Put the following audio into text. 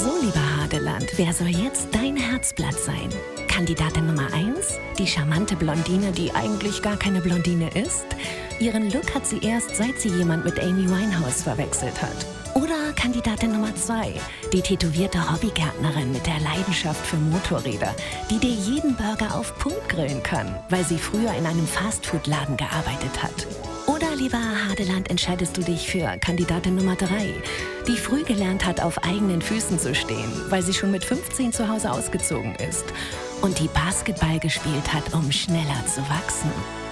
So, lieber Hadeland, wer soll jetzt dein Herzblatt sein? Kandidatin Nummer 1? Die charmante Blondine, die eigentlich gar keine Blondine ist? Ihren Look hat sie erst, seit sie jemand mit Amy Winehouse verwechselt hat. Oder Kandidatin Nummer 2, die tätowierte Hobbygärtnerin mit der Leidenschaft für Motorräder, die dir jeden Burger auf Punkt grillen kann, weil sie früher in einem Fastfood-Laden gearbeitet hat. Oder, lieber Hadeland, entscheidest du dich für Kandidatin Nummer 3, die früh gelernt hat, auf eigenen Füßen zu stehen, weil sie schon mit 15 zu Hause ausgezogen ist und die Basketball gespielt hat, um schneller zu wachsen.